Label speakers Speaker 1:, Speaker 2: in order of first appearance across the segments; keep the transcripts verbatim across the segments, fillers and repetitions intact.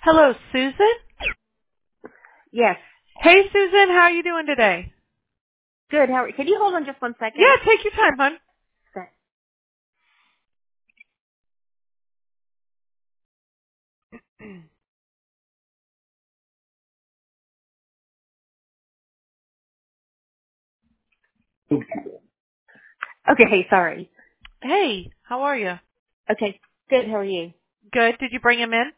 Speaker 1: Hello, Susan?
Speaker 2: Yes.
Speaker 1: Hey, Susan, how are you doing today?
Speaker 2: Good. How are, can you hold on just one second?
Speaker 1: Yeah, take your time, hon.
Speaker 2: Okay. Okay. Hey, sorry.
Speaker 1: Hey, how are you?
Speaker 2: Okay. Good. How are you?
Speaker 1: Good. Did you bring him in?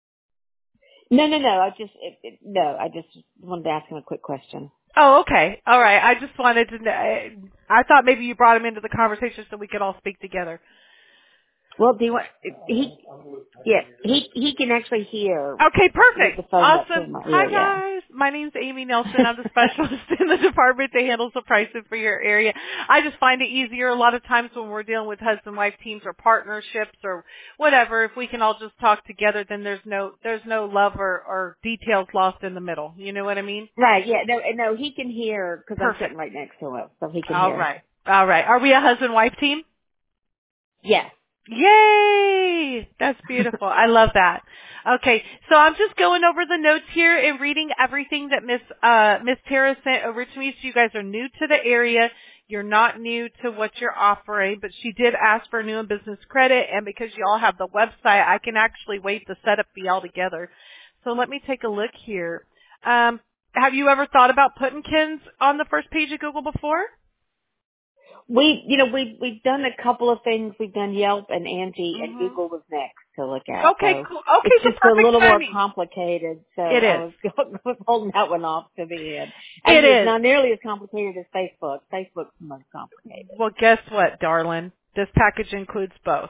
Speaker 2: No, no, no. I just it, it, no. I just wanted to ask him a quick question.
Speaker 1: Oh, okay. All right. I just wanted to know. I thought maybe you brought him into the conversation so we could all speak together.
Speaker 2: Well, do you want he? Yeah, he he can actually hear
Speaker 1: Okay,
Speaker 2: with
Speaker 1: perfect.
Speaker 2: the phone up to
Speaker 1: Awesome.
Speaker 2: my
Speaker 1: Hi,
Speaker 2: ear. Yeah.
Speaker 1: guys. My name's Amy Nelson. I'm the specialist in the department that handles the pricing for your area. I just find it easier a lot of times when we're dealing with husband-wife teams or partnerships or whatever. If we can all just talk together, then there's no there's no love or, or details lost in the middle. You know what I mean?
Speaker 2: Right. Yeah. No. No. He can hear because I'm
Speaker 1: Perfect.
Speaker 2: sitting right next to him, so he can
Speaker 1: All
Speaker 2: hear.
Speaker 1: right. All right. Are we a husband-wife team?
Speaker 2: Yes.
Speaker 1: Yay! That's beautiful. I love that. Okay, so I'm just going over the notes here and reading everything that Miss uh Miss Tara sent over to me. So you guys are new to the area. You're not new to what you're offering, but she did ask for new and business credit, and because you all have the website, I can actually waive the setup fee altogether. So let me take a look here. Um, have you ever thought about putting Ken's on the first page of Google before?
Speaker 2: We, you know, we we've done a couple of things. We've done Yelp and Angie, and
Speaker 1: Mm-hmm.
Speaker 2: Google was next to look at.
Speaker 1: Okay,
Speaker 2: So
Speaker 1: cool.
Speaker 2: it's
Speaker 1: Okay, so
Speaker 2: just a
Speaker 1: perfect
Speaker 2: little more
Speaker 1: timing.
Speaker 2: complicated. So
Speaker 1: It
Speaker 2: I
Speaker 1: is.
Speaker 2: was holding that one off to the end.
Speaker 1: It
Speaker 2: Actually, it's
Speaker 1: is.
Speaker 2: not nearly as complicated as Facebook. Facebook's the most complicated.
Speaker 1: Well, guess what, darling? This package includes both.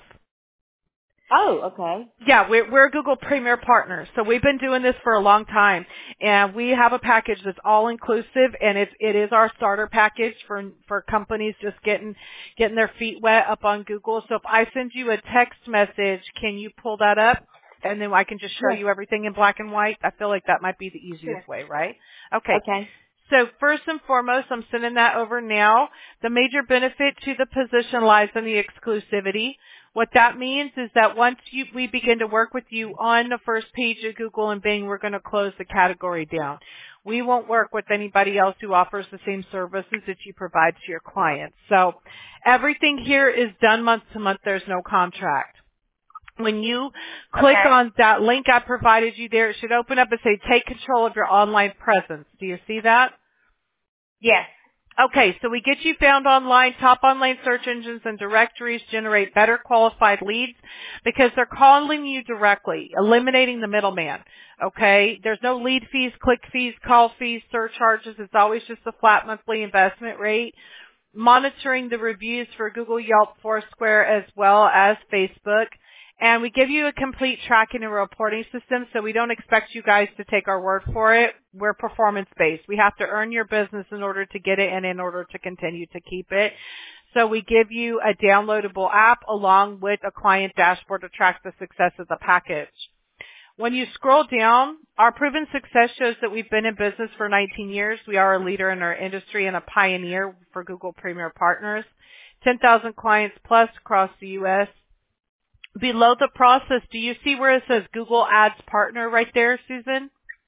Speaker 2: Oh, okay.
Speaker 1: Yeah, we're, we're Google Premier Partners, so we've been doing this for a long time, and we have a package that's all inclusive, and it's it is our starter package for for companies just getting getting their feet wet up on Google. So if I send you a text message, can you pull that up, and then I can just show
Speaker 2: Sure.
Speaker 1: you everything in black and white? I feel like that might be the
Speaker 2: Sure.
Speaker 1: easiest way, right? Okay.
Speaker 2: Okay.
Speaker 1: So first and foremost, I'm sending that over now. The major benefit to the position lies in the exclusivity. What that means is that once you, we begin to work with you on the first page of Google and Bing, we're going to close the category down. We won't work with anybody else who offers the same services that you provide to your clients. So everything here is done month to month. There's no contract. When you click
Speaker 2: Okay.
Speaker 1: on that link I provided you there, it should open up and say, take control of your online presence. Do you see that?
Speaker 2: Yes.
Speaker 1: Okay, so we get you found online. Top online search engines and directories generate better qualified leads because they're calling you directly, eliminating the middleman. Okay, there's no lead fees, click fees, call fees, surcharges. It's always just a flat monthly investment rate. Monitoring the reviews for Google, Yelp, Foursquare, as well as Facebook. And we give you a complete tracking and reporting system, so we don't expect you guys to take our word for it. We're performance-based. We have to earn your business in order to get it and in order to continue to keep it. So we give you a downloadable app along with a client dashboard to track the success of the package. When you scroll down, our proven success shows that we've been in business for nineteen years. We are a leader in our industry and a pioneer for Google Premier Partners. ten thousand clients plus across the U S Below the process, do you see where it says Google Ads Partner right there, Susan?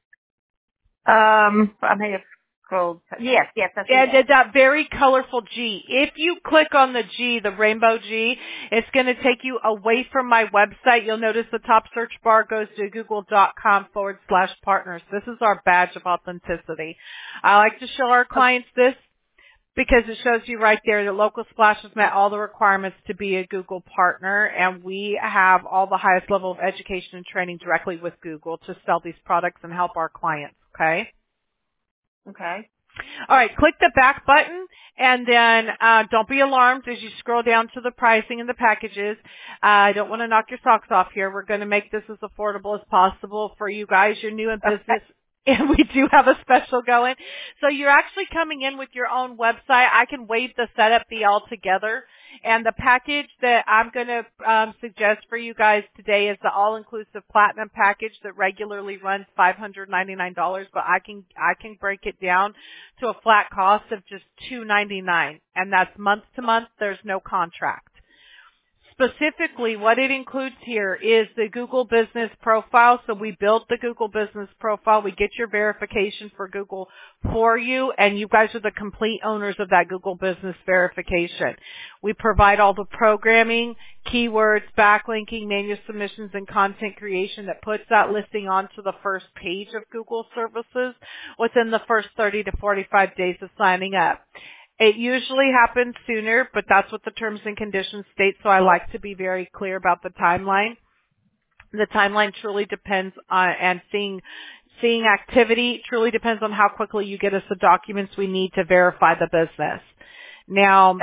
Speaker 2: Um, I may have scrolled. Yes. Yes. I see
Speaker 1: And
Speaker 2: that.
Speaker 1: then that very colorful G. If you click on the G, the rainbow G, it's going to take you away from my website. You'll notice the top search bar goes to google.com forward slash partners. This is our badge of authenticity. I like to show our clients this because it shows you right there that Local Splash has met all the requirements to be a Google partner, and we have all the highest level of education and training directly with Google to sell these products and help our clients, okay?
Speaker 2: Okay.
Speaker 1: All right, click the back button, and then uh, don't be alarmed as you scroll down to the pricing and the packages. Uh, I don't want to knock your socks off here. We're going to make this as affordable as possible for you guys. You're new in business, and we do have a special going. So you're actually coming in with your own website. I can waive the setup fee altogether. And the package that I'm going to um, suggest for you guys today is the all-inclusive platinum package that regularly runs five hundred ninety-nine dollars, but I can I can break it down to a flat cost of just two hundred ninety-nine dollars, and that's month to month. There's no contract. specifically what it includes here is the Google Business Profile. So we built the Google Business Profile. We get your verification for Google for you, and you guys are the complete owners of that Google Business verification. We provide all the programming, keywords, backlinking, manual submissions, and content creation that puts that listing onto the first page of Google services within the first thirty to forty-five days of signing up. It usually happens sooner, but that's what the terms and conditions state, so I like to be very clear about the timeline. The timeline truly depends on, and seeing seeing activity truly depends on how quickly you get us the documents we need to verify the business. Now,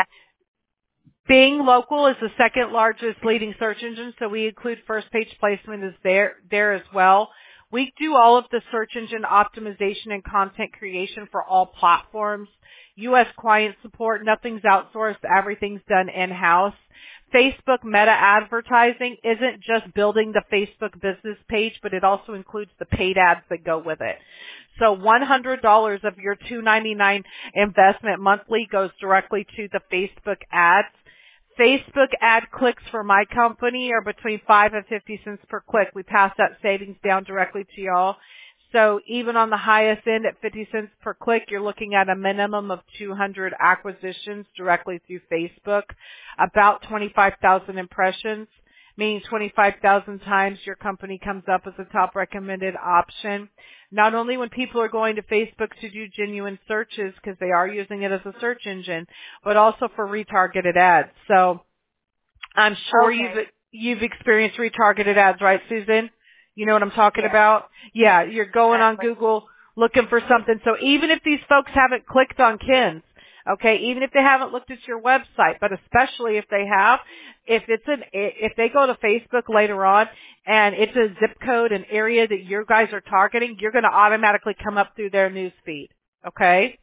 Speaker 1: Bing Local is the second largest leading search engine, so we include first page placement is there, there as well. We do all of the search engine optimization and content creation for all platforms. U S client support, nothing's outsourced, everything's done in-house. Facebook meta advertising isn't just building the Facebook business page, but it also includes the paid ads that go with it. So one hundred dollars of your two ninety-nine investment monthly goes directly to the Facebook ads. Facebook ad clicks for my company are between five and fifty cents per click. We pass that savings down directly to y'all. So even on the highest end at fifty cents per click, you're looking at a minimum of two hundred acquisitions directly through Facebook, about twenty-five thousand impressions, meaning twenty-five thousand times your company comes up as a top recommended option. Not only when people are going to Facebook to do genuine searches because they are using it as a search engine, but also for retargeted ads. So I'm sure
Speaker 2: Okay.
Speaker 1: you've you've experienced retargeted ads, right, Susan? You know what I'm talking
Speaker 2: Yeah.
Speaker 1: about? Yeah, you're going on
Speaker 2: Exactly.
Speaker 1: Google looking for something. So even if these folks haven't clicked on Ken's, okay, even if they haven't looked at your website, but especially if they have, if it's an, if they go to Facebook later on and it's a zip code, an area that your guys are targeting, you're going to automatically come up through their news feed. Okay?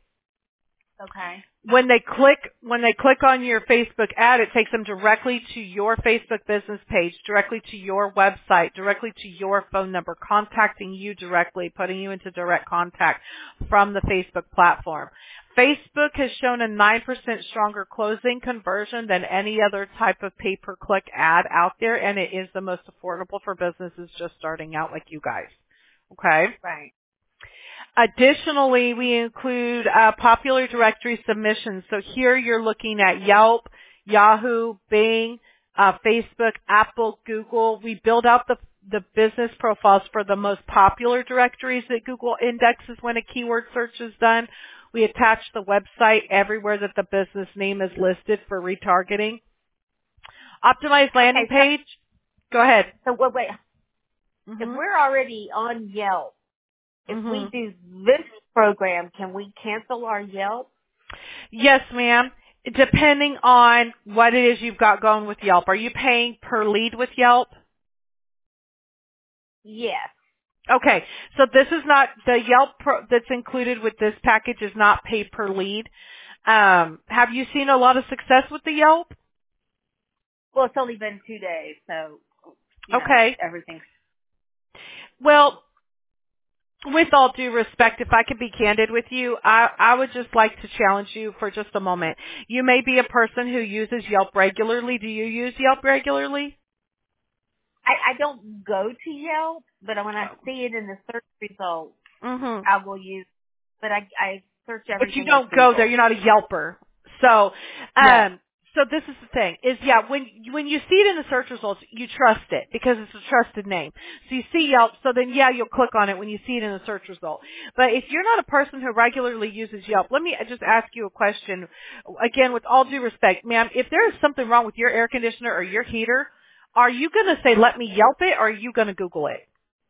Speaker 2: Okay.
Speaker 1: When they click, when they click on your Facebook ad, it takes them directly to your Facebook business page, directly to your website, directly to your phone number, contacting you directly, putting you into direct contact from the Facebook platform. Facebook has shown a nine percent stronger closing conversion than any other type of pay-per-click ad out there, and it is the most affordable for businesses just starting out like you guys. Okay?
Speaker 2: Right.
Speaker 1: Additionally, we include uh, popular directory submissions. So here you're looking at Yelp, Yahoo, Bing, uh, Facebook, Apple, Google. We build out the the business profiles for the most popular directories that Google indexes when a keyword search is done. We attach the website everywhere that the business name is listed for retargeting. Optimized landing
Speaker 2: Okay, so-
Speaker 1: page. Go ahead.
Speaker 2: So wait, wait. If
Speaker 1: Mhm.
Speaker 2: we're already on Yelp, if
Speaker 1: Mhm.
Speaker 2: we do this program, can we cancel our Yelp?
Speaker 1: Yes, ma'am. Depending on what it is you've got going with Yelp. Are you paying per lead with Yelp?
Speaker 2: Yes.
Speaker 1: Okay. So this is not, the Yelp pro, that's included with this package is not pay per lead. Um, have you seen a lot of success with the Yelp?
Speaker 2: Well, it's only been two days, so you know,
Speaker 1: Okay.
Speaker 2: everything's
Speaker 1: Well, with all due respect, if I could be candid with you, I, I would just like to challenge you for just a moment. You may be a person who uses Yelp regularly. Do you use Yelp regularly?
Speaker 2: I, I don't go to Yelp, but when I see it in the search results,
Speaker 1: Mm-hmm.
Speaker 2: I will use. But I, I search
Speaker 1: But you
Speaker 2: everything with
Speaker 1: don't go there.
Speaker 2: Google.
Speaker 1: You're not a Yelper. So,
Speaker 2: No.
Speaker 1: um, so this is the thing is, yeah, when, when you see it in the search results, you trust it because it's a trusted name. So you see Yelp, so then yeah, you'll click on it when you see it in the search result. But if you're not a person who regularly uses Yelp, let me just ask you a question. Again, with all due respect, ma'am, if there is something wrong with your air conditioner or your heater, are you going to say, let me Yelp it, or are you going to Google it?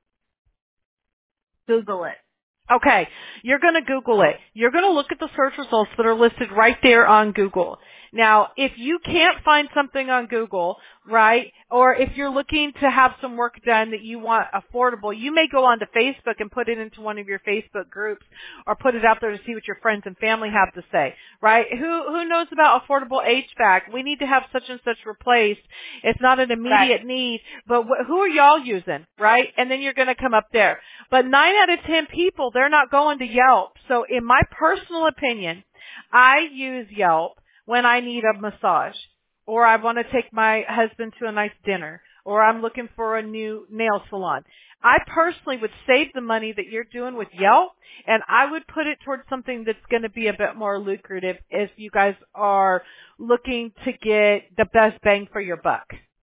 Speaker 2: Google it.
Speaker 1: Okay, you're going to Google it. You're going to look at the search results that are listed right there on Google. Now, if you can't find something on Google, right, or if you're looking to have some work done that you want affordable, you may go onto Facebook and put it into one of your Facebook groups or put it out there to see what your friends and family have to say, right? Who who knows about affordable H V A C? We need to have such and such replaced. It's not an immediate
Speaker 2: Right.
Speaker 1: need, but wh- who are y'all using, right? And then you're going to come up there. But nine out of ten people, they're not going to Yelp. So in my personal opinion, I use Yelp when I need a massage. or I want to take my husband to a nice dinner, or I'm looking for a new nail salon. I personally would save the money that you're doing with Yelp, and I would put it towards something that's going to be a bit more lucrative if you guys are looking to get the best bang for your buck.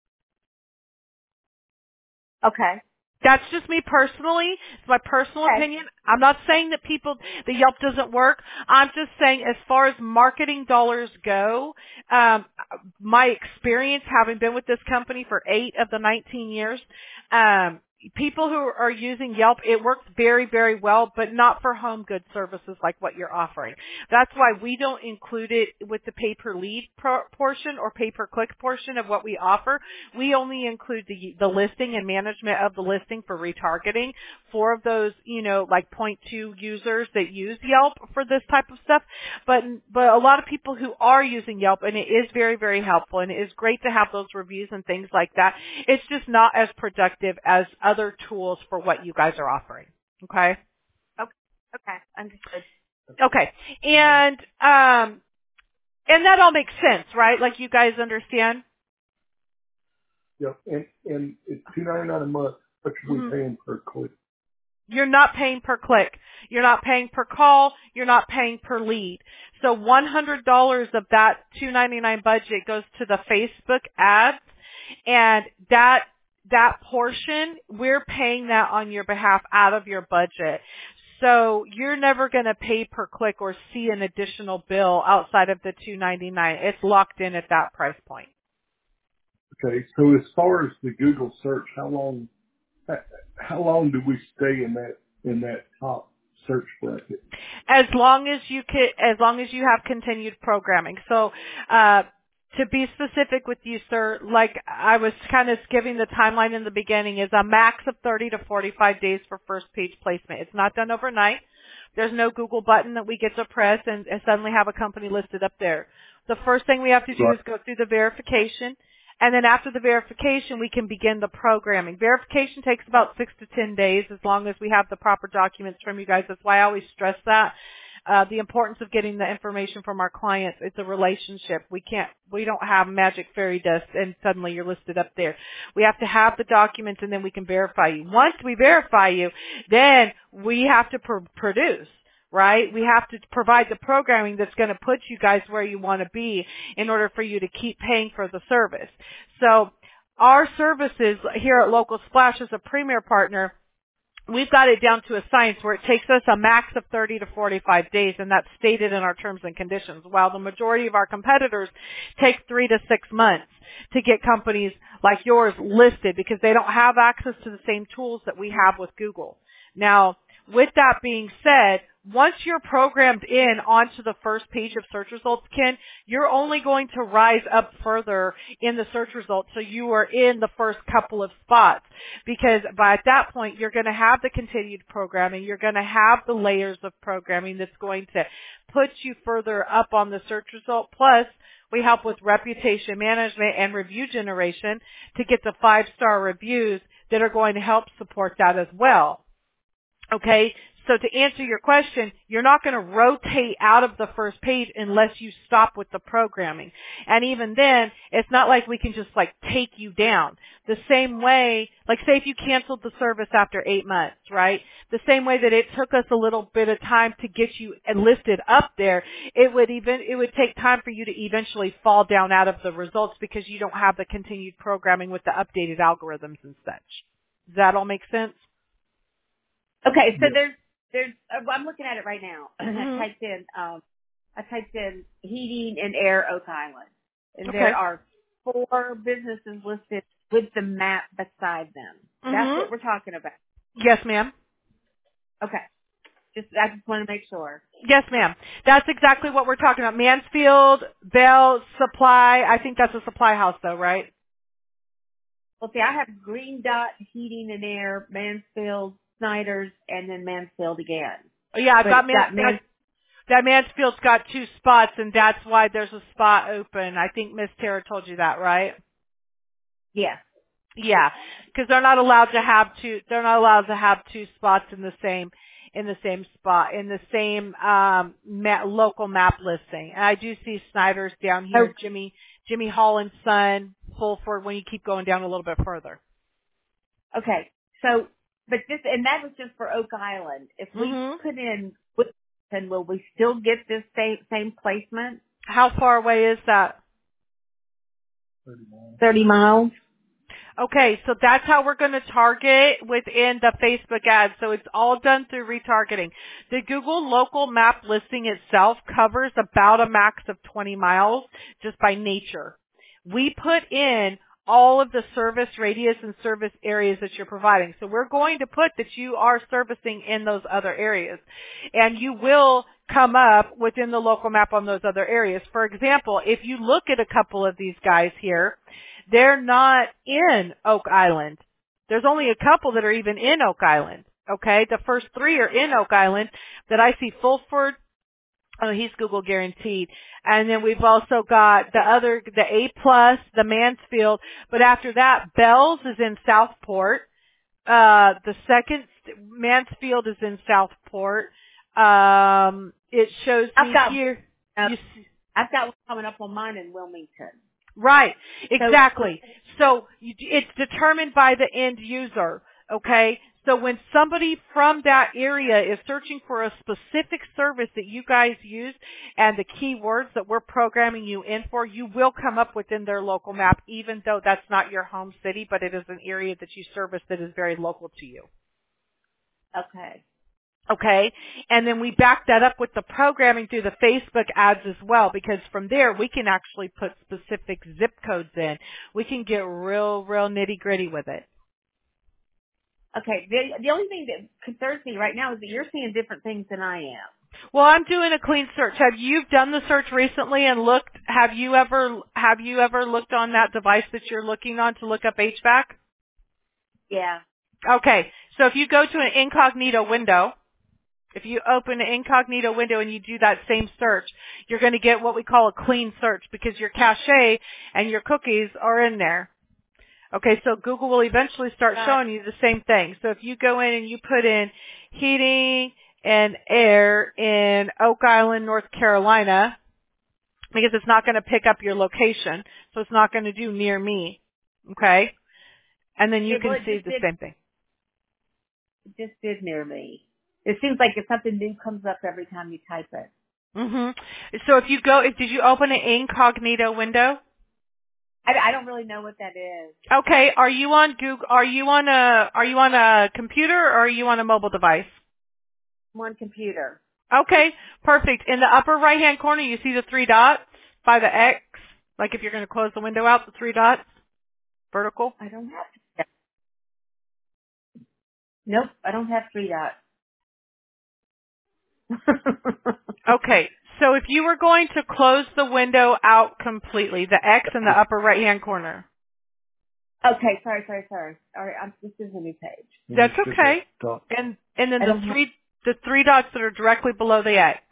Speaker 2: Okay.
Speaker 1: That's just me personally. It's my personal
Speaker 2: Okay.
Speaker 1: opinion. I'm not saying that people, the Yelp doesn't work. I'm just saying as far as marketing dollars go, um, my experience having been with this company for eight of the nineteen years, um, people who are using Yelp, it works very, very well, but not for home good services like what you're offering. That's why we don't include it with the pay-per-lead pro- portion or pay-per-click portion of what we offer. We only include the, the listing and management of the listing for retargeting for those, you know, like zero point two users that use Yelp for this type of stuff. But, but a lot of people who are using Yelp, and it is very, very helpful, and it is great to have those reviews and things like that. It's just not as productive as other tools for what you guys are offering. Okay?
Speaker 2: Okay. Okay. Understood.
Speaker 1: Okay. And, um, and that all makes sense, right? Like you guys understand?
Speaker 3: Yep. And, and it's two ninety-nine a month, but you're
Speaker 1: Mm-hmm.
Speaker 3: paying per click.
Speaker 1: You're not paying per click. You're not paying per call. You're not paying per lead. So one hundred dollars of that two ninety-nine budget goes to the Facebook ads, and that that portion, we're paying that on your behalf out of your budget. So you're never going to pay per click or see an additional bill outside of the two ninety-nine. It's locked in at that price point.
Speaker 3: Okay. So as far as the Google search, how long, how long do we stay in that, in that top search bracket?
Speaker 1: As long as you can, as long as you have continued programming. So, uh, to be specific with you, sir, like I was kind of giving the timeline in the beginning, is a max of thirty to forty-five days for first page placement. It's not done overnight. There's no Google button that we get to press and, and suddenly have a company listed up there. The first thing we have to do
Speaker 3: Right.
Speaker 1: is go through the verification. And then after the verification, we can begin the programming. Verification takes about six to ten days as long as we have the proper documents from you guys. That's why I always stress that. Uh, the importance of getting the information from our clients. It's a relationship. We can't, we don't have magic fairy dust and suddenly you're listed up there. We have to have the documents and then we can verify you. Once we verify you, then we have to pr- produce. Right? We have to provide the programming that's going to put you guys where you want to be in order for you to keep paying for the service. So our services here at Local Splash as a premier partner, we've got it down to a science where it takes us a max of thirty to forty-five days, and that's stated in our terms and conditions, while the majority of our competitors take three to six months to get companies like yours listed because they don't have access to the same tools that we have with Google. Now, with that being said, once you're programmed in onto the first page of search results, Ken, you're only going to rise up further in the search results so you are in the first couple of spots because by that point you're going to have the continued programming, you're going to have the layers of programming that's going to put you further up on the search result. Plus, we help with reputation management and review generation to get the five-star reviews that are going to help support that as well. Okay, so to answer your question, you're not going to rotate out of the first page unless you stop with the programming. And even then, it's not like we can just like take you down. The same way, like say if you canceled the service after eight months, right? The same way that it took us a little bit of time to get you listed up there, it would even, it would take time for you to eventually fall down out of the results because you don't have the continued programming with the updated algorithms and such. Does that all make sense?
Speaker 2: Okay, so
Speaker 3: Yep.
Speaker 2: there's there's uh, I'm looking at it right now.
Speaker 1: Mm-hmm.
Speaker 2: I typed in um I typed in heating and air Oak Island, and
Speaker 1: Okay.
Speaker 2: there are four businesses listed with the map beside them. That's
Speaker 1: Mm-hmm.
Speaker 2: what we're talking about.
Speaker 1: Yes, ma'am.
Speaker 2: Okay, just I just want to make sure.
Speaker 1: Yes, ma'am. That's exactly what we're talking about. Mansfield, Bell, Supply. I think that's a supply house though, right?
Speaker 2: Well, see, I have Green Dot Heating and Air, Mansfield, Snyder's, and then Mansfield again.
Speaker 1: Oh, yeah, I've
Speaker 2: But
Speaker 1: got, Man-
Speaker 2: that Man-
Speaker 1: that, that Mansfield's got two spots, and that's why there's a spot open. I think Miss Tara told you that, right?
Speaker 2: yes.
Speaker 1: Yeah, because they're not allowed to have two. They're not allowed to have two spots in the same in the same spot in the same um, ma- local map listing. And I do see Snyder's down here.
Speaker 2: Oh.
Speaker 1: Jimmy Jimmy Holland's Son, Fulford, when you keep going down a little bit further.
Speaker 2: Okay. So, but this, and that was just for Oak Island. If we
Speaker 1: Mm-hmm.
Speaker 2: put in Woodson, will we still get this same, same placement?
Speaker 1: How far away is that?
Speaker 3: thirty miles.
Speaker 2: thirty miles?
Speaker 1: Okay, so that's how we're going to target within the Facebook ads. So it's all done through retargeting. The Google local map listing itself covers about a max of twenty miles just by nature. We put in all of the service radius and service areas that you're providing. So we're going to put that you are servicing in those other areas. And you will come up within the local map on those other areas. For example, if you look at a couple of these guys here, they're not in Oak Island. There's only a couple that are even in Oak Island. Okay? The first three are in Oak Island that I see Fulford. Oh, he's Google guaranteed. And then we've also got the other, the A plus, the Mansfield. But after that, Bells is in Southport. Uh, the second, Mansfield is in Southport. Um, it shows
Speaker 2: I've
Speaker 1: me
Speaker 2: got,
Speaker 1: here.
Speaker 2: uh,
Speaker 1: You see,
Speaker 2: I've got one coming up on mine in Wilmington.
Speaker 1: right, exactly. So you, it's determined by the end user, okay? So when somebody from that area is searching for a specific service that you guys use and the keywords that we're programming you in for, you will come up within their local map, even though that's not your home city, but it is an area that you service that is very local to you.
Speaker 2: Okay.
Speaker 1: Okay, and then we back that up with the programming through the Facebook ads as well, because from there we can actually put specific zip codes in. We can get real, real nitty gritty with it.
Speaker 2: Okay. The, the only thing that concerns me right now is that you're seeing different things than I am.
Speaker 1: Well, I'm doing a clean search. Have you done the search recently and looked? Have you ever have you ever looked on that device that you're looking on to look up H V A C?
Speaker 2: Yeah.
Speaker 1: Okay, so if you go to an incognito window. If you open an incognito window and you do that same search, you're going to get what we call a clean search because your cache and your cookies are in there. Okay, so Google will eventually start showing you the same thing. So if you go in and you put in heating and air in Oak Island, North Carolina, because it's not going to pick up your location, so it's not going to do near me. Okay? And then you
Speaker 2: It, well,
Speaker 1: can
Speaker 2: it
Speaker 1: see
Speaker 2: just
Speaker 1: the
Speaker 2: did,
Speaker 1: same thing.
Speaker 2: it just did near me. It seems like if something new comes up every time you type it.
Speaker 1: Mhm. So if you go, if did you open an incognito window?
Speaker 2: I, I don't really know what that is.
Speaker 1: Okay. Are you on Google? Are you on a Are you on a computer or are you on a mobile device?
Speaker 2: One computer.
Speaker 1: Okay. Perfect. In the upper right hand corner, you see the three dots by the X. Like if you're going to close the window out, the three dots, vertical.
Speaker 2: I don't have that. Nope, I don't have three dots.
Speaker 1: Okay. So if you were going to close the window out completely, the X in the upper right hand corner.
Speaker 2: Okay, sorry, sorry, sorry. All right, I'm, this is a new page.
Speaker 1: That's okay. And and then
Speaker 2: I
Speaker 1: the
Speaker 2: don't have,
Speaker 1: three the three dots that are directly below the X.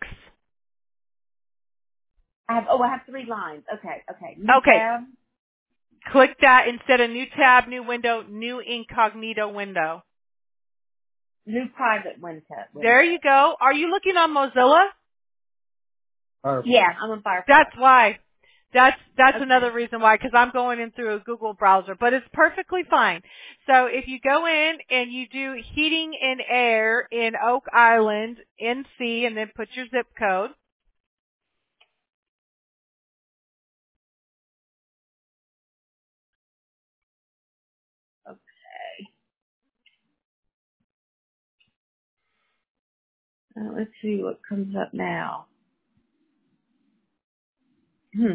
Speaker 2: I have, oh, I have three lines. Okay, okay. New
Speaker 1: Okay.
Speaker 2: tab.
Speaker 1: Click that instead of new tab, new window, new incognito window.
Speaker 2: New private window.
Speaker 1: There you go. Are you looking on Mozilla?
Speaker 3: Firefox.
Speaker 2: Yeah, I'm on Firefox.
Speaker 1: That's why. That's that's
Speaker 2: Okay.
Speaker 1: another reason why, because I'm going in through a Google browser, but it's perfectly fine. So if you go in and you do heating and air in Oak Island, N C, and then put your zip code.
Speaker 2: Okay. Uh, let's see what comes up now. Hmm.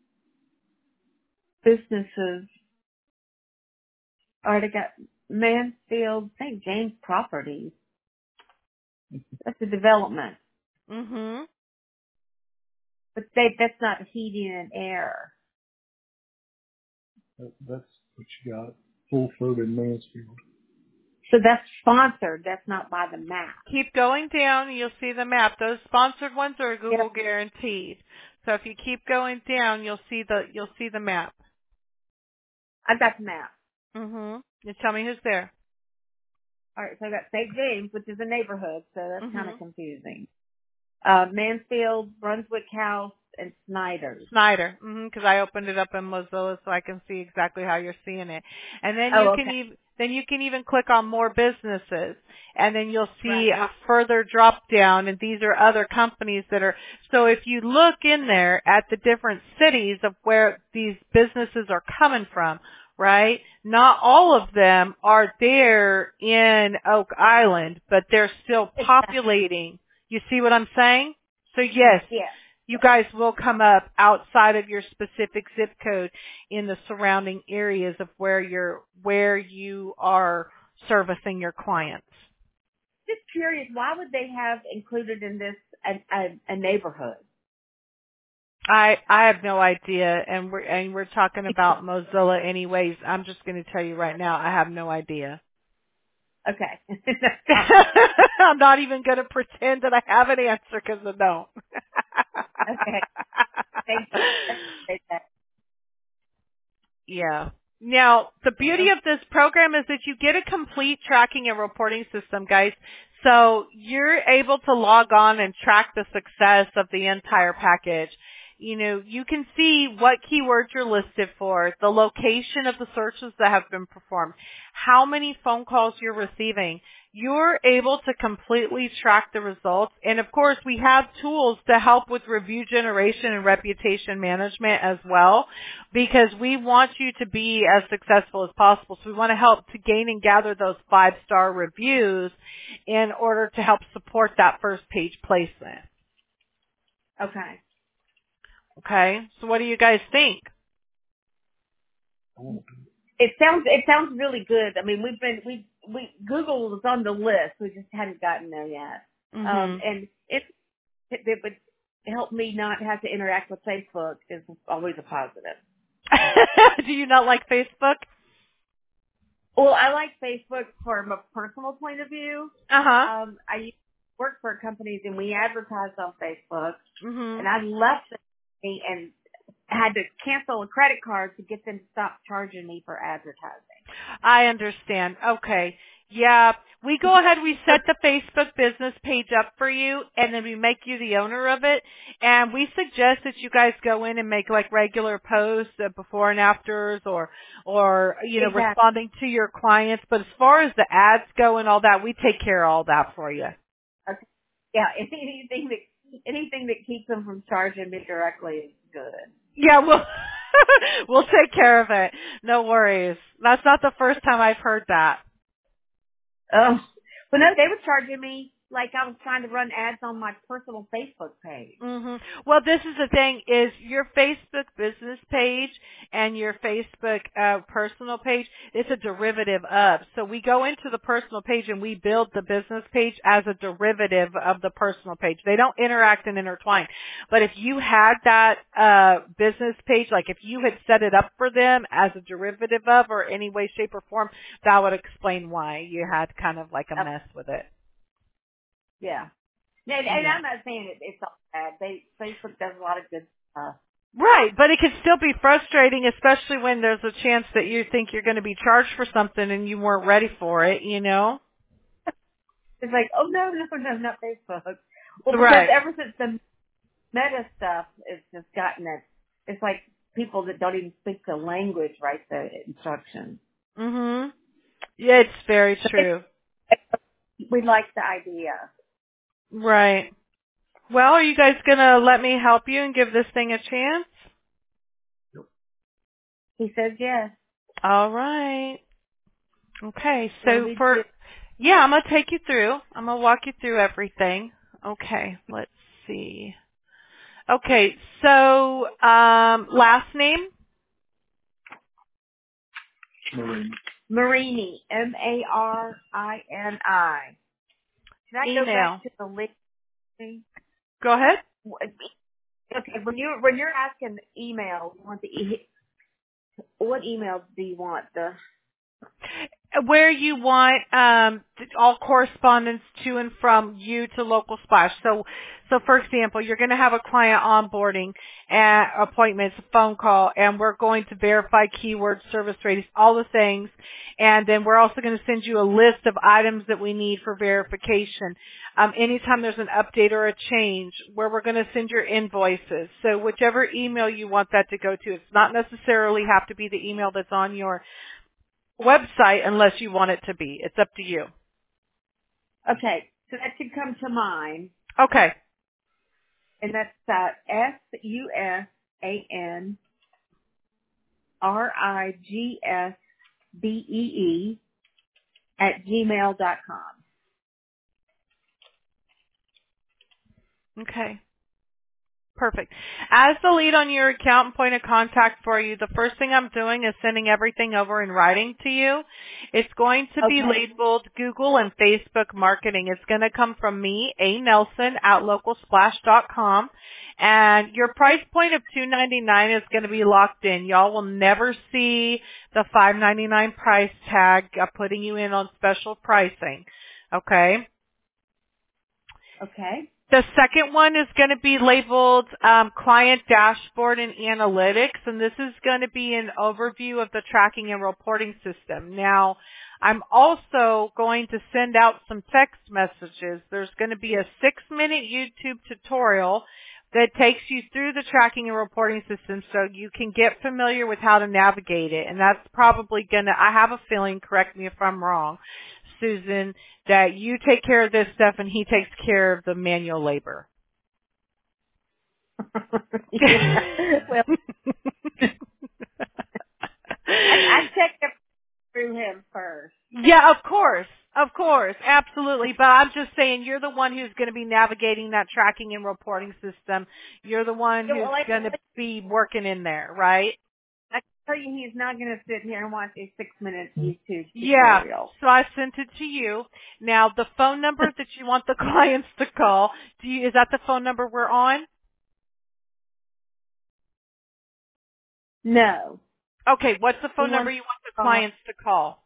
Speaker 2: Businesses. Already got Mansfield, Saint James Properties. That's a development.
Speaker 1: Mm-hmm.
Speaker 2: But they, that's not heating and air.
Speaker 3: That, that's what you got. Fulford and Mansfield.
Speaker 2: So that's sponsored. That's not by the map.
Speaker 1: Keep going down and you'll see the map. Those sponsored ones are Google
Speaker 2: Yeah.
Speaker 1: guaranteed. So if you keep going down, you'll see the you'll see the map.
Speaker 2: I've got the map.
Speaker 1: Mhm. You tell me who's there.
Speaker 2: All right, so I got Saint James, which is a neighborhood, so that's kind of
Speaker 1: Mhm.
Speaker 2: confusing. Uh, Mansfield, Brunswick House, and Snyder's.
Speaker 1: Snyder, because I opened it up in Mozilla so I can see exactly how you're seeing it. And then you
Speaker 2: Oh,
Speaker 1: can
Speaker 2: okay.
Speaker 1: even then you can even click on more businesses, and then you'll see
Speaker 2: Right.
Speaker 1: a further drop down, and these are other companies that are. So if you look in there at the different cities of where these businesses are coming from, right? Not all of them are there in Oak Island, but they're still populating. You see what I'm saying? So yes,
Speaker 2: Yeah.
Speaker 1: you guys will come up outside of your specific zip code in the surrounding areas of where you're, where you are servicing your clients.
Speaker 2: Just curious, why would they have included in this a, a, a neighborhood?
Speaker 1: I, I have no idea, and we're, and we're talking about Mozilla anyways. I'm just going to tell you right now, I have no idea.
Speaker 2: Okay.
Speaker 1: I'm not even going to pretend that I have an answer because I don't.
Speaker 2: Okay. Thank you. Appreciate that.
Speaker 1: Yeah. Now, the beauty of this program is that you get a complete tracking and reporting system, guys. So you're able to log on and track the success of the entire package. You know, you can see what keywords you're listed for, the location of the searches that have been performed, how many phone calls you're receiving. You're able to completely track the results. And of course, we have tools to help with review generation and reputation management as well, because we want you to be as successful as possible. So we want to help to gain and gather those five-star reviews in order to help support that first page placement.
Speaker 2: Okay.
Speaker 1: Okay, so what do you guys think?
Speaker 2: It sounds it sounds really good. I mean, we've been we we Google was on the list. We just hadn't gotten there yet.
Speaker 1: Mm-hmm.
Speaker 2: Um, and it it would help me not have to interact with Facebook is always a positive.
Speaker 1: Do you not like Facebook?
Speaker 2: Well, I like Facebook from a personal point of view.
Speaker 1: Uh-huh.
Speaker 2: Um, I used to work for companies and we advertised on Facebook,
Speaker 1: Mm-hmm.
Speaker 2: and I left the company and had to cancel a credit card to get them to stop charging me for advertising.
Speaker 1: I understand. Okay. Yeah, we go ahead, we set the Facebook business page up for you, and then we make you the owner of it. And we suggest that you guys go in and make like regular posts, uh, before and afters, or, or, you know,
Speaker 2: Exactly.
Speaker 1: responding to your clients. But as far as the ads go and all that, we take care of all that for you.
Speaker 2: Okay. Yeah, anything that anything that keeps them from charging me directly is good.
Speaker 1: Yeah, we'll, we'll take care of it. No worries. That's not the first time I've heard that.
Speaker 2: Oh, but no, they were charging me like I was trying to run ads on my personal Facebook page.
Speaker 1: Mhm. Well, this is the thing: is your Facebook business page and your Facebook uh, personal page. It's a derivative of. So we go into the personal page and we build the business page as a derivative of the personal page. They don't interact and intertwine. But if you had that uh, business page, like if you had set it up for them as a derivative of, or any way, shape, or form, that would explain why you had kind of like a
Speaker 2: Uh,
Speaker 1: mess with it.
Speaker 2: yeah. And, and
Speaker 1: Yeah.
Speaker 2: I'm not saying it, it's all bad. They, Facebook does a lot of good stuff.
Speaker 1: Right, but it can still be frustrating, especially when there's a chance that you think you're going to be charged for something and you weren't ready for it, you know?
Speaker 2: It's like, oh no, no, no, not Facebook. Well, because
Speaker 1: Right.
Speaker 2: ever since the Meta stuff, it's just gotten it. It's like people that don't even speak the language write the instructions.
Speaker 1: Mhm. Yeah, it's very true.
Speaker 2: We like the idea.
Speaker 1: Right. Well, are you guys going to let me help you and give this thing a chance?
Speaker 2: He says yes.
Speaker 1: All right. Okay,
Speaker 2: What do
Speaker 1: so
Speaker 2: we
Speaker 1: for,
Speaker 2: do?
Speaker 1: yeah, I'm going to take you through. I'm going to walk you through everything. Okay, let's see. Okay, so, um, last name?
Speaker 3: Marine.
Speaker 2: Marini, M A R I N I. Can I go back
Speaker 1: Email.
Speaker 2: to the link?
Speaker 1: Go ahead.
Speaker 2: Okay, when you when you're asking email, you want the e- what email do you want? The
Speaker 1: Where you want um, all correspondence to and from you to Local Splash. So, so for example, you're going to have a client onboarding uh, appointments, a phone call, and we're going to verify keywords, service ratings, all the things. And then we're also going to send you a list of items that we need for verification. Um, anytime there's an update or a change, where we're going to send your invoices. So whichever email you want that to go to, it's not necessarily have to be the email that's on your website unless you want it to be. It's up to you.
Speaker 2: Okay, so that should come to mine,
Speaker 1: Okay.
Speaker 2: and that's uh, S U S A N R I G S B E E at gmail dot com.
Speaker 1: Okay. Perfect. As the lead on your account and point of contact for you, the first thing I'm doing is sending everything over in writing to you. It's going to be
Speaker 2: Okay.
Speaker 1: labeled Google and Facebook marketing. It's going to come from me, A. Nelson, at local splash dot com. And your price point of two ninety-nine is going to be locked in. Y'all will never see the five ninety-nine price tag uh, putting you in on special pricing. Okay?
Speaker 2: Okay.
Speaker 1: The second one is going to be labeled um, Client Dashboard and Analytics, and this is going to be an overview of the tracking and reporting system. Now, I'm also going to send out some text messages. There's going to be a six-minute YouTube tutorial that takes you through the tracking and reporting system so you can get familiar with how to navigate it. And that's probably going to, I have a feeling, correct me if I'm wrong, Susan, that you take care of this stuff and he takes care of the manual labor.
Speaker 2: Yeah. Well, I, I checked it through him first.
Speaker 1: Yeah, of course. Of course. Absolutely. But I'm just saying you're the one who's going to be navigating that tracking and reporting system. You're the one
Speaker 2: Yeah,
Speaker 1: who's
Speaker 2: well, I,
Speaker 1: going to be working in there, right?
Speaker 2: I tell you, he's not going to sit here and watch a six-minute YouTube
Speaker 1: Yeah.
Speaker 2: tutorial.
Speaker 1: So I sent it to you. Now, the phone number that you want the clients to call, do you, is that the phone number we're on?
Speaker 2: No.
Speaker 1: Okay. What's the
Speaker 2: The
Speaker 1: phone number
Speaker 2: one
Speaker 1: you want the clients to call?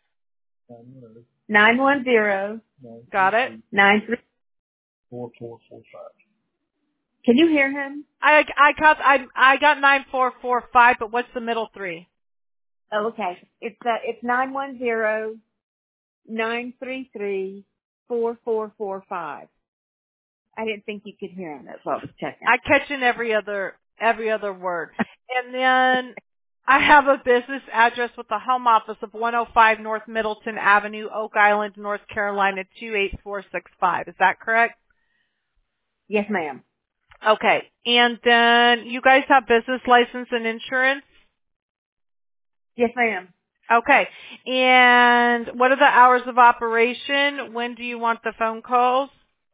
Speaker 2: nine one zero
Speaker 1: Got it?
Speaker 2: nine three.
Speaker 3: Four four four five.
Speaker 2: Can you hear him?
Speaker 1: I, I got, I, I got nine four four five, but what's the middle three?
Speaker 2: Oh, okay. It's uh, it's nine one zero nine three three four four four five. I didn't think you could hear him. That's what I was checking.
Speaker 1: I catch in every other every other word. And then I have a business address with the home office of one oh five North Middleton Avenue, Oak Island, North Carolina two eight four six five. Is that correct?
Speaker 2: Yes, ma'am.
Speaker 1: Okay. And then you guys have business license and insurance?
Speaker 2: Yes, ma'am.
Speaker 1: Okay. And what are the hours of operation? When do you want the phone calls?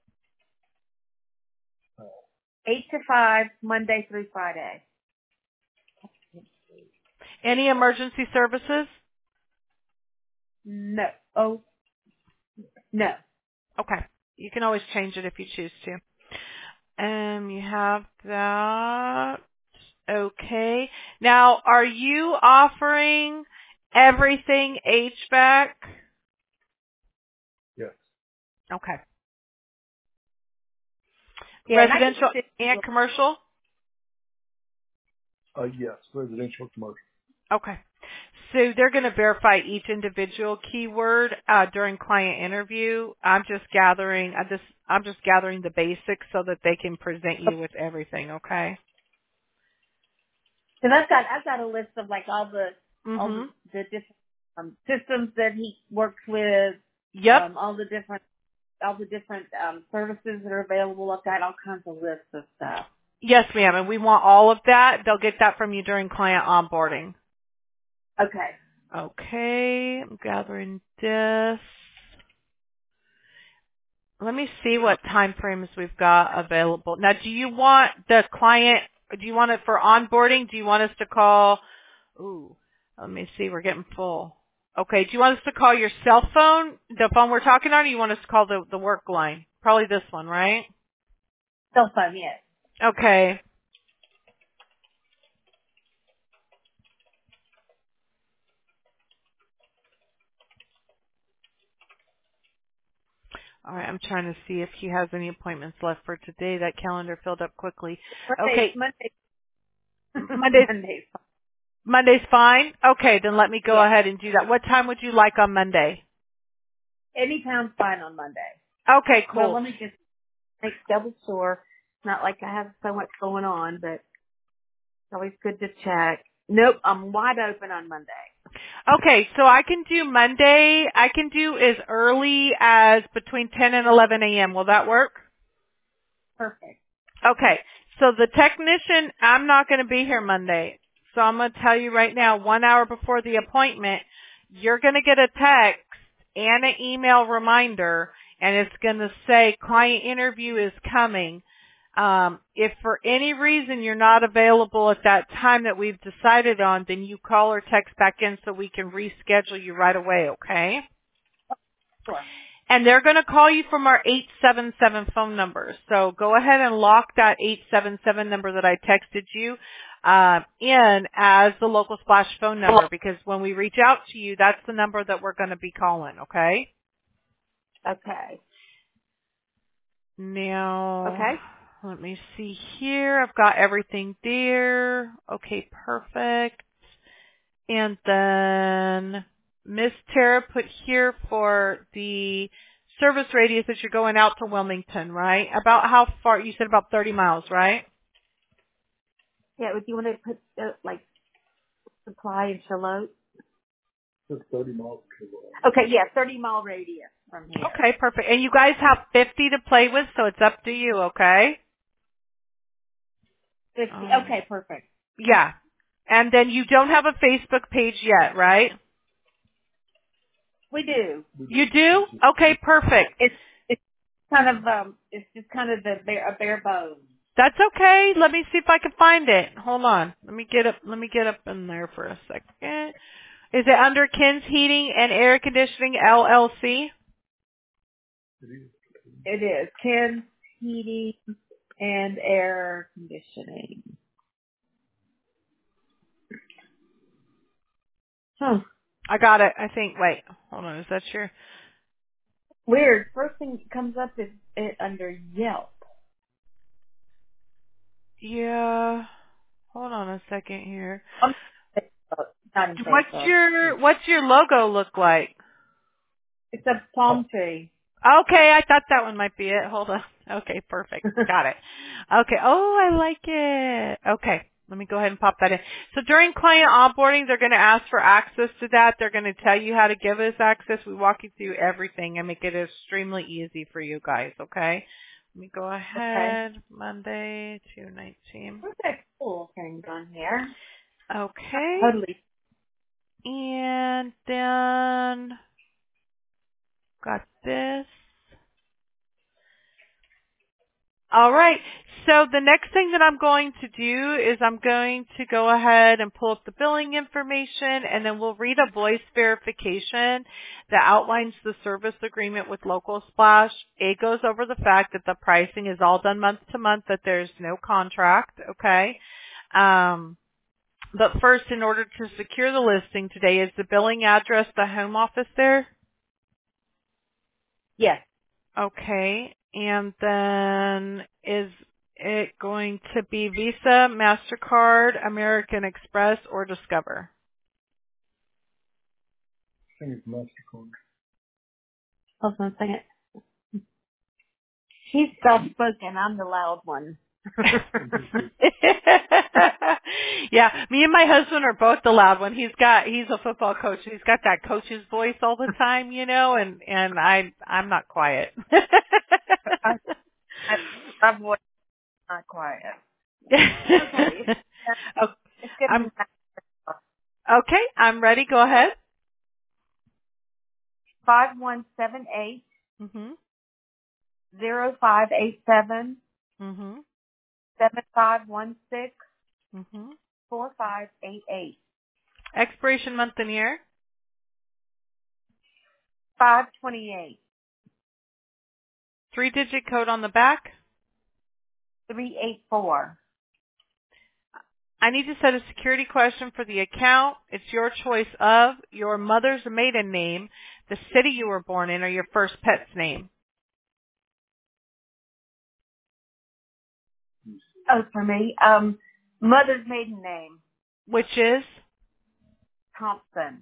Speaker 2: Eight to five, Monday through Friday.
Speaker 1: Any emergency services?
Speaker 2: No. Oh, no.
Speaker 1: Okay. You can always change it if you choose to. Um, you have that. Okay. Now, are you offering everything H V A C?
Speaker 3: Yes.
Speaker 1: Okay.
Speaker 2: Yeah, and I can
Speaker 1: Residential
Speaker 2: sit-
Speaker 1: and commercial?
Speaker 3: Uh, yes. Residential commercial.
Speaker 1: Okay. So they're going to verify each individual keyword uh, during client interview. I'm just gathering. I just I'm just gathering the basics so that they can present you with everything. Okay.
Speaker 2: Cause I've got I've got a list of like all the all the,
Speaker 1: Mhm.
Speaker 2: the different um, systems that he works with.
Speaker 1: Yep.
Speaker 2: Um, all the different all the different um, services that are available. I've got all kinds of lists of stuff.
Speaker 1: Yes, ma'am. And we want all of that. They'll get that from you during client onboarding.
Speaker 2: Okay.
Speaker 1: Okay. I'm gathering this. Let me see what time frames we've got available. Now, do you want the client, do you want it for onboarding? Do you want us to call, ooh, let me see, we're getting full. Okay, do you want us to call your cell phone, the phone we're talking on, or you want us to call the, the work line? Probably this one, right?
Speaker 2: Cell phone, yes.
Speaker 1: Okay. All right, I'm trying to see if he has any appointments left for today. That calendar filled up quickly.
Speaker 2: Monday,
Speaker 1: Okay,
Speaker 2: Monday,
Speaker 1: Monday's
Speaker 2: Monday's fine.
Speaker 1: Monday's fine. Okay, then let me go
Speaker 2: Yeah.
Speaker 1: ahead and do that. What time would you like on Monday?
Speaker 2: Anytime's fine on Monday.
Speaker 1: Okay,
Speaker 2: Well,
Speaker 1: cool.
Speaker 2: let me just make double sure. It's not like I have so much going on, but it's always good to check. Nope, I'm wide open on Monday.
Speaker 1: Okay, so I can do Monday. I can do as early as between ten and eleven a.m. Will that work?
Speaker 2: Perfect.
Speaker 1: Okay, so the technician, I'm not going to be here Monday. So I'm going to tell you right now, one hour before the appointment, you're going to get a text and an email reminder, and it's going to say client interview is coming. Um, if for any reason you're not available at that time that we've decided on, then you call or text back in so we can reschedule you right away, okay?
Speaker 2: Sure.
Speaker 1: And they're going to call you from our eight seven seven phone number. So go ahead and lock that eight seven seven number that I texted you uh, in as the local splash phone number, because when we reach out to you, that's the number that we're going to be calling, okay?
Speaker 2: Okay.
Speaker 1: Now,
Speaker 2: Okay.
Speaker 1: let me see here. I've got everything there. Okay, perfect. And then Miss Tara put here for the service radius that you're going out to Wilmington, right? About how far? You said about thirty miles, right?
Speaker 2: Yeah, would you want to put, uh, like, supply and Charlotte?
Speaker 3: Just thirty miles.
Speaker 2: Okay, yeah, thirty mile radius from here.
Speaker 1: Okay, perfect. And you guys have fifty to play with, so it's up to you, okay?
Speaker 2: fifty.
Speaker 1: Um,
Speaker 2: Okay, perfect.
Speaker 1: yeah. And then you don't have a Facebook page yet, right?
Speaker 2: We do.
Speaker 1: You do? Okay, perfect.
Speaker 2: It's it's kind of um it's just kind of the bare a bare bones.
Speaker 1: That's okay. Let me see if I can find it. Hold on. Let me get up. Let me get up in there for a second. Is it under Ken's Heating and Air Conditioning L L C?
Speaker 2: It is Ken's Heating and Air Conditioning. Huh.
Speaker 1: I got it. I think. Wait. Hold on. Is that your?
Speaker 2: Weird. First thing that comes up is it under Yelp.
Speaker 1: Yeah. Hold on a second here.
Speaker 2: Um, Facebook, not in
Speaker 1: What's
Speaker 2: Facebook.
Speaker 1: your What's your logo look like?
Speaker 2: It's a palm tree.
Speaker 1: Okay, I thought that one might be it. Hold on. Okay, perfect. Got it. Okay. Oh, I like it. Okay. Let me go ahead and pop that in. So during client onboarding, they're going to ask for access to that. They're going to tell you how to give us access. We walk you through everything and make it extremely easy for you guys, okay? Let me go
Speaker 2: Okay.
Speaker 1: ahead. Monday, two nineteen.
Speaker 2: What's that cool thing on here?
Speaker 1: Okay.
Speaker 2: Totally.
Speaker 1: And then got this. All right. So the next thing that I'm going to do is I'm going to go ahead and pull up the billing information, and then we'll read a voice verification that outlines the service agreement with Local Splash. It goes over the fact that the pricing is all done month to month, that there's no contract, okay? Um, but first, in order to secure the listing today, is the billing address the home office there?
Speaker 2: Yes.
Speaker 1: Okay. And then is it going to be Visa, MasterCard, American Express, or Discover?
Speaker 3: I think it's MasterCard.
Speaker 2: Hold on a second. He's soft spoken. I'm the loud one.
Speaker 1: Yeah, me and my husband are both the loud one. He's got he's a football coach. He's got that coach's voice all the time, you know, and and I I'm not quiet.
Speaker 2: I, I, my voice is not quiet. Okay. It's,
Speaker 1: Oh,
Speaker 2: it's going to
Speaker 1: I'm
Speaker 2: be
Speaker 1: okay. I'm ready. Go ahead.
Speaker 2: five one seven eight
Speaker 1: Mhm.
Speaker 2: zero five eight seven
Speaker 1: Mhm.
Speaker 2: seven five one six
Speaker 1: Mhm.
Speaker 2: four five eight eight
Speaker 1: Expiration month and year.
Speaker 2: five twenty eight
Speaker 1: Three digit code on the back.
Speaker 2: three eight four.
Speaker 1: I need to set a security question for the account. It's your choice of your mother's maiden name, the city you were born in, or your first pet's name.
Speaker 2: Oh, for me, um, mother's maiden name,
Speaker 1: Which is?
Speaker 2: Thompson.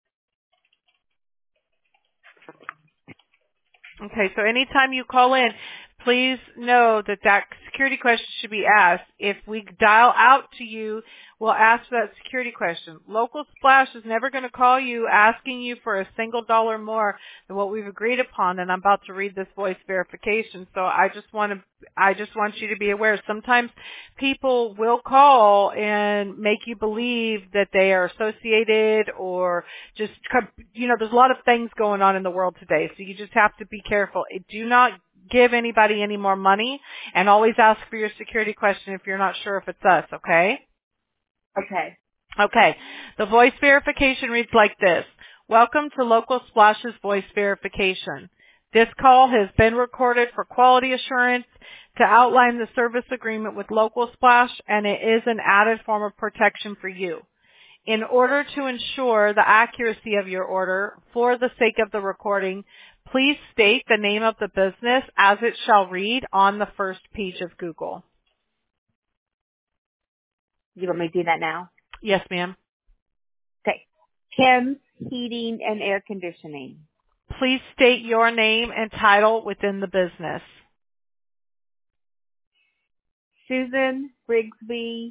Speaker 1: Okay, so anytime you call in, please know that that security question should be asked. If we dial out to you, we'll ask for that security question. Local Splash is never going to call you asking you for a single dollar more than what we've agreed upon, and I'm about to read this voice verification. So I just want to, I just want you to be aware. Sometimes people will call and make you believe that they are associated or just, you know, there's a lot of things going on in the world today, so you just have to be careful. Do not give anybody any more money, and always ask for your security question if you're not sure if it's us, okay?
Speaker 2: Okay.
Speaker 1: Okay. The voice verification reads like this. Welcome to Local Splash's voice verification. This call has been recorded for quality assurance to outline the service agreement with Local Splash, and it is an added form of protection for you. In order to ensure the accuracy of your order, for the sake of the recording, please state the name of the business as it shall read on the first page of Google.
Speaker 2: You want me to do that now?
Speaker 1: Yes, ma'am.
Speaker 2: Okay. Kim's Heating and Air Conditioning.
Speaker 1: Please state your name and title within the business.
Speaker 2: Susan Brigsby.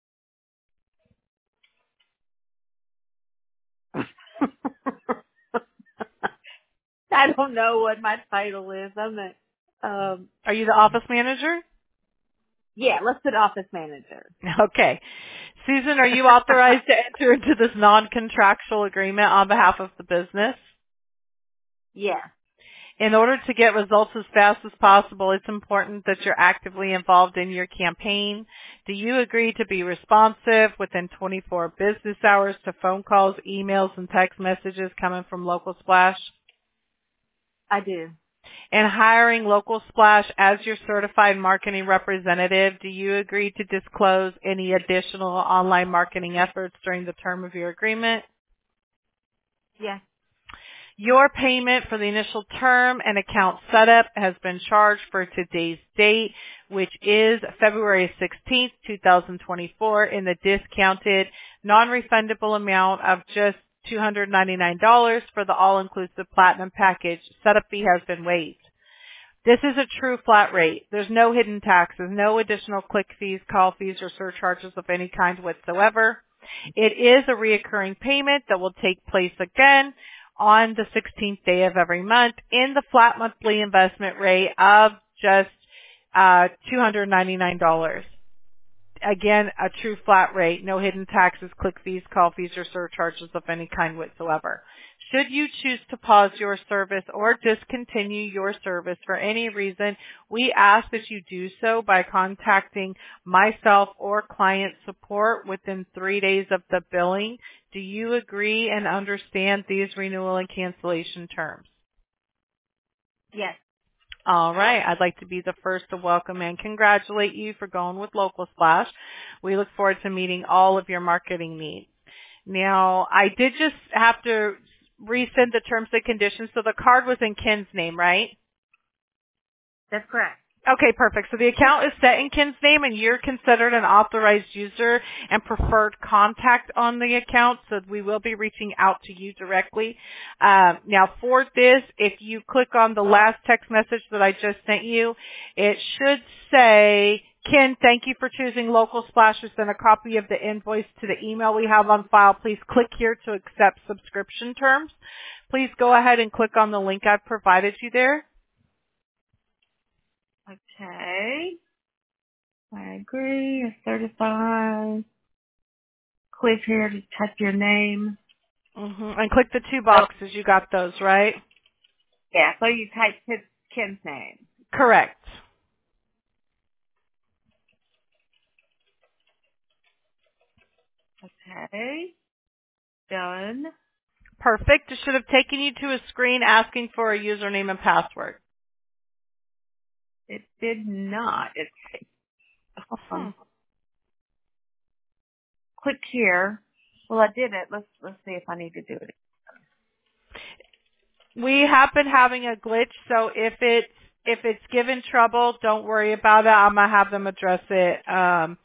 Speaker 2: I don't know what my title is. I'm a, um,
Speaker 1: Are you the office manager?
Speaker 2: yeah, let's put office manager.
Speaker 1: Okay. Susan, are you authorized to enter into this non-contractual agreement on behalf of the business?
Speaker 2: Yeah.
Speaker 1: In order to get results as fast as possible, it's important that you're actively involved in your campaign. Do you agree to be responsive within twenty-four business hours to phone calls, emails, and text messages coming from Local Splash?
Speaker 2: I do.
Speaker 1: In hiring Local Splash as your certified marketing representative, do you agree to disclose any additional online marketing efforts during the term of your agreement?
Speaker 2: Yeah.
Speaker 1: Your payment for the initial term and account setup has been charged for today's date, which is February sixteenth, twenty twenty-four, in the discounted non-refundable amount of just two hundred ninety-nine dollars for the all-inclusive platinum package. Setup fee has been waived. This is a true flat rate. There's no hidden taxes, no additional click fees, call fees, or surcharges of any kind whatsoever. It is a reoccurring payment that will take place again on the sixteenth day of every month in the flat monthly investment rate of just uh, two hundred ninety-nine dollars. Again, a true flat rate, no hidden taxes, click fees, call fees, or surcharges of any kind whatsoever. Should you choose to pause your service or discontinue your service for any reason, we ask that you do so by contacting myself or client support within three days of the billing. Do you agree and understand these renewal and cancellation terms?
Speaker 2: Yes.
Speaker 1: All right. I'd like to be the first to welcome and congratulate you for going with Local Splash. We look forward to meeting all of your marketing needs. Now, I did just have to resend the terms and conditions, so the card was in Ken's name, right?
Speaker 2: That's correct.
Speaker 1: Okay, perfect. So the account is set in Ken's name, and you're considered an authorized user and preferred contact on the account, so we will be reaching out to you directly. Um, now, for this, if you click on the last text message that I just sent you, it should say, Ken, thank you for choosing Local Splash. Send a copy of the invoice to the email we have on file. Please click here to accept subscription terms. Please go ahead and click on the link I've provided you there.
Speaker 2: Okay. I agree. I certify. Click here to type your name.
Speaker 1: Mm-hmm. And click the two boxes. You got those, right?
Speaker 2: Yeah, so you type his, Kim's name.
Speaker 1: Correct.
Speaker 2: Okay. Done.
Speaker 1: Perfect. It should have taken you to a screen asking for a username and password.
Speaker 2: It did not. It's, hold
Speaker 1: Hmm.
Speaker 2: on. Click here. Well, I did it. Let's, let's see if I need to do it.
Speaker 1: We have been having a glitch, so if it's if it's given trouble, don't worry about it. I'm going to have them address it um,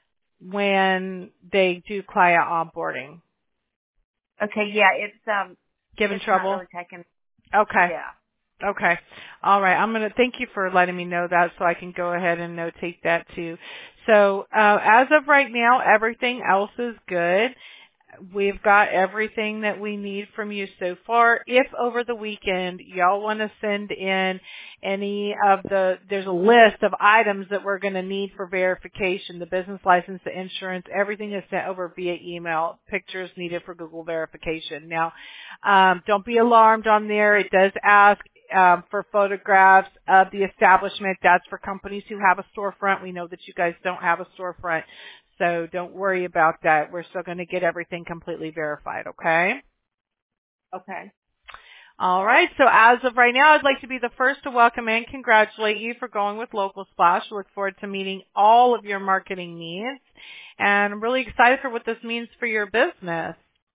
Speaker 1: when they do client onboarding.
Speaker 2: Okay, yeah, it's um,
Speaker 1: Given
Speaker 2: it's
Speaker 1: trouble?
Speaker 2: not really taken.
Speaker 1: Okay.
Speaker 2: Yeah.
Speaker 1: Okay. All right. I'm going to thank you for letting me know that so I can go ahead and notate that too. So uh, as of right now, everything else is good. We've got everything that we need from you so far. If over the weekend y'all want to send in any of the, there's a list of items that we're going to need for verification, the business license, the insurance, everything is sent over via email. Pictures needed for Google verification. Now, um, don't be alarmed on there. It does ask um, for photographs of the establishment. That's for companies who have a storefront. We know that you guys don't have a storefront. So don't worry about that. We're still going to get everything completely verified, okay?
Speaker 2: Okay.
Speaker 1: All right. So as of right now, I'd like to be the first to welcome and congratulate you for going with Local Splash. I look forward to meeting all of your marketing needs. And I'm really excited for what this means for your business.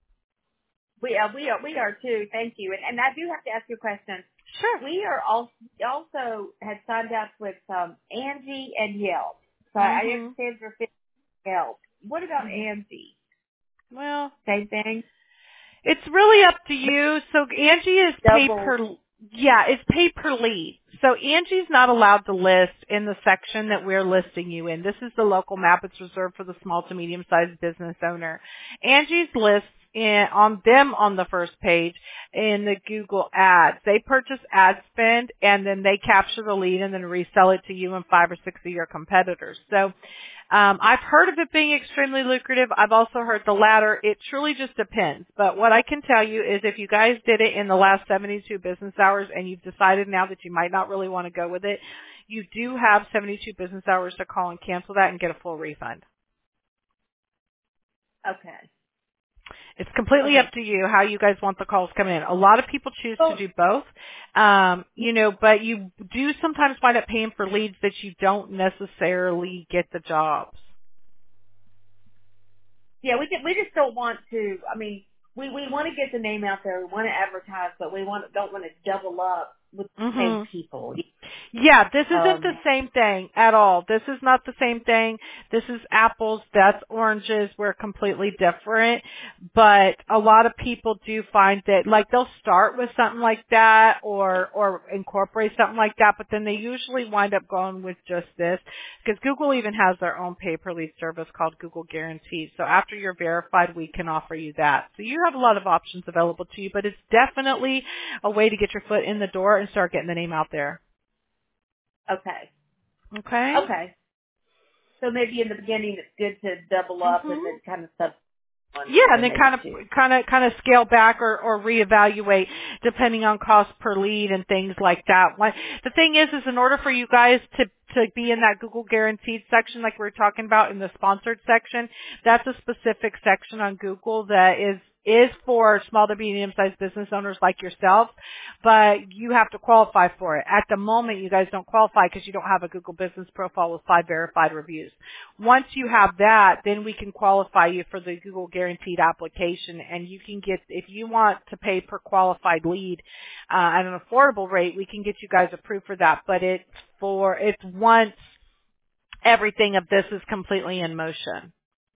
Speaker 2: We are, we are, we are too. Thank you. And, and I do have to ask you a question.
Speaker 1: Sure.
Speaker 2: We are also, also had signed up with um, Angie and Yelp. So
Speaker 1: Mm-hmm.
Speaker 2: I understand your Yelp. What about Angie?
Speaker 1: Well,
Speaker 2: Same thing?
Speaker 1: it's really up to you. So Angie is paid
Speaker 2: Double.
Speaker 1: per, yeah, it's paid per lead. So Angie's not allowed to list in the section that we're listing you in. This is the local map. It's reserved for the small to medium sized business owner. Angie's lists in, on them on the first page in the Google ads. They purchase ad spend and then they capture the lead and then resell it to you and five or six of your competitors. So Um, I've heard of it being extremely lucrative. I've also heard the latter. It truly just depends. But what I can tell you is if you guys did it in the last seventy-two business hours and you've decided now that you might not really want to go with it, you do have seventy-two business hours to call and cancel that and get a full refund.
Speaker 2: Okay.
Speaker 1: It's completely
Speaker 2: Okay.
Speaker 1: up to you how you guys want the calls coming in. A lot of people choose
Speaker 2: Oh.
Speaker 1: to do both, um, you know, but you do sometimes wind up paying for leads that you don't necessarily get the jobs.
Speaker 2: Yeah, we can, we just don't want to, I mean, we, we want to get the name out there. We want to advertise, but we want don't want to double up with the
Speaker 1: Mm-hmm.
Speaker 2: same people.
Speaker 1: Yeah, this isn't the
Speaker 2: Um,
Speaker 1: same thing at all. This is not the same thing. This is apples, that's oranges. We're completely different. But a lot of people do find that, like, they'll start with something like that or, or incorporate something like that, but then they usually wind up going with just this because Google even has their own pay-per-lead service called Google Guaranteed. So after you're verified, we can offer you that. So you have a lot of options available to you, but it's definitely a way to get your foot in the door and start getting the name out there.
Speaker 2: okay.
Speaker 1: Okay.
Speaker 2: Okay. So maybe in the beginning it's good to double up
Speaker 1: Mhm.
Speaker 2: and then kind of sub one
Speaker 1: Yeah,
Speaker 2: when
Speaker 1: and then
Speaker 2: they
Speaker 1: kind of,
Speaker 2: choose.
Speaker 1: kind of, kind of scale back or, or reevaluate depending on cost per lead and things like that. One, the thing is, is in order for you guys to to be in that Google Guaranteed section, like we were talking about in the sponsored section, that's a specific section on Google that is is for small to medium-sized business owners like yourself, but you have to qualify for it. At the moment, you guys don't qualify because you don't have a Google business profile with five verified reviews. Once you have that, then we can qualify you for the Google Guaranteed application, and you can get, if you want to pay per qualified lead uh, at an affordable rate, we can get you guys approved for that, but it's for, it's once everything of this is completely in motion.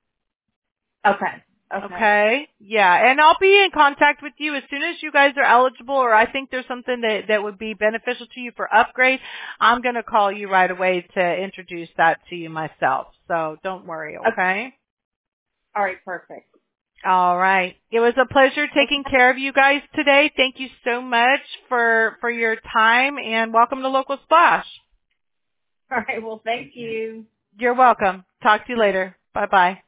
Speaker 2: Okay. Okay.
Speaker 1: Okay. Yeah. And I'll be in contact with you as soon as you guys are eligible or I think there's something that, that would be beneficial to you for upgrade. I'm going to call you right away to introduce that to you myself. So don't worry. Okay. okay.
Speaker 2: All right. Perfect.
Speaker 1: All right. It was a pleasure taking care of you guys today. Thank you so much for, for your time and welcome to Local Splash.
Speaker 2: All right. Well, thank you.
Speaker 1: You're welcome. Talk to you later. Bye bye.